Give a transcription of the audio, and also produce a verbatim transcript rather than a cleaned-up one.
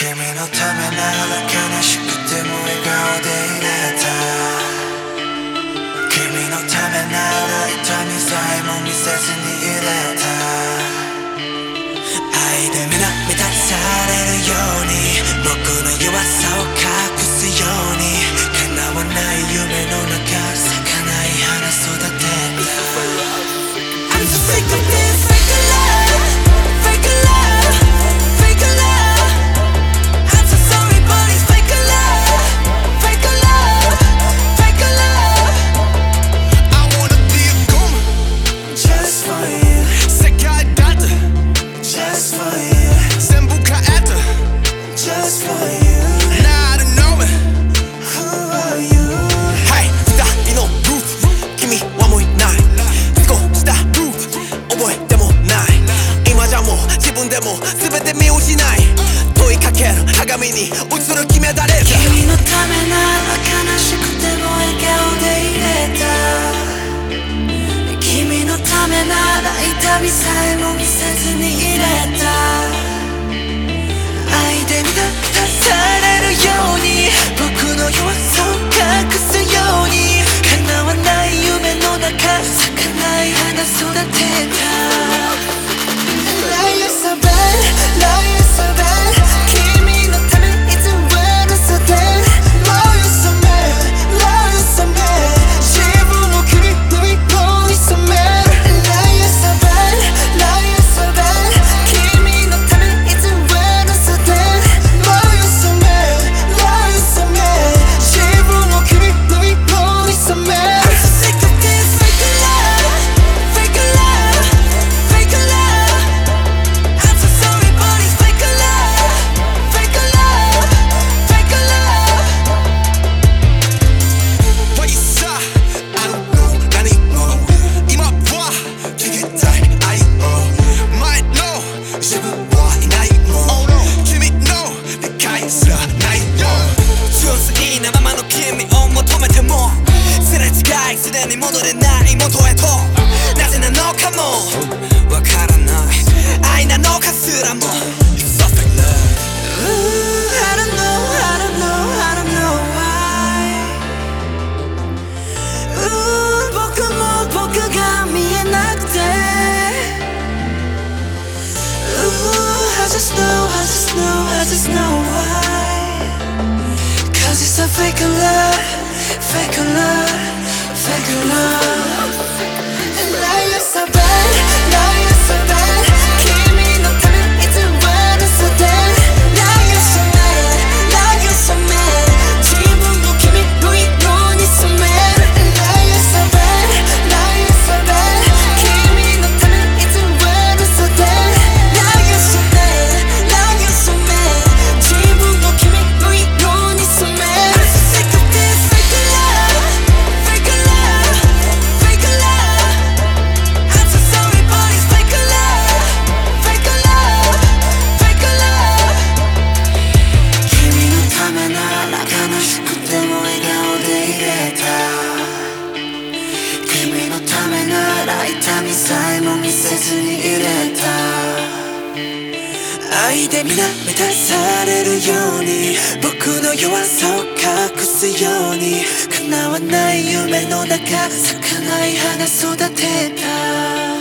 君のためなら悲しくても笑顔でいれた。君のためなら痛みさえも見せずにいれた。愛でみな満たされるように僕の弱さを隠すように叶わない夢の中咲かない花育てた。I'm so sick of this fake love, fake love, fake love. I'm so sorry but it's fake love, fake love, fake love. I wanna be a goon Just for you, 색깔 같아 just for you, 전부가 애들 just for you. 나를 know it Who are you? Hey, stop, you know, Ruth Give me one more night Let's go, stop, Ruth 覚えてもない今じゃもう自分でも全て見失い問いかける鏡に映る決めたレーザー君のためなら悲しくても笑顔でいれた。君のためなら痛みさえも見せずにいれた。愛で満たされるように僕の弱さを隠すように叶わない夢の中咲かない花育てた。Lie you're so bad, lie you're so bad 君のためいつも嘘で Lie you're so mad, lie you're so mad 自分を君の色に染める Lie you're so bad, lie you're so bad 君のためいつも嘘で Lie you're so mad, lie you're so mad 自分を君の色に染める I'm so sick of this fake love, fake love, fake love I'm so sorry but it's fake love, fake love, fake love What you say? I don't know 나는 뭐 이마 봐 기계 따위 I oh Might know 지붕과 이 나이 뭐君の理解すらないよ純粋なままの君を求めてもすれ違いすでに戻れない元へとなぜなのかもわからない愛なのかすらも It's so fake love Ooh, I don't know, I don't know, I don't know why Ooh, 僕も僕が見えなくて Ooh, I just know, I just know, I just know why Cause it's a fake love, fake love, fake love Lie you're so bad, lie you're so bad 君のためいつも嘘で Lie you're so mad, lie you're so mad 自分を君の色に染める Lie you're so bad, lie you're so bad 君のためいつも嘘で Lie you're so mad, lie you're so mad 自分を君の色に染める I'm so sick of this fake love, fake love, fake love I'm so sorry but it's fake love, fake love, fake love 君のためなら悲しくても笑顔でいれた。君のためなら痛みさえも見せずにいれた。愛で皆満たされるように僕の弱さを隠すように叶わない夢の中咲かない花育てた。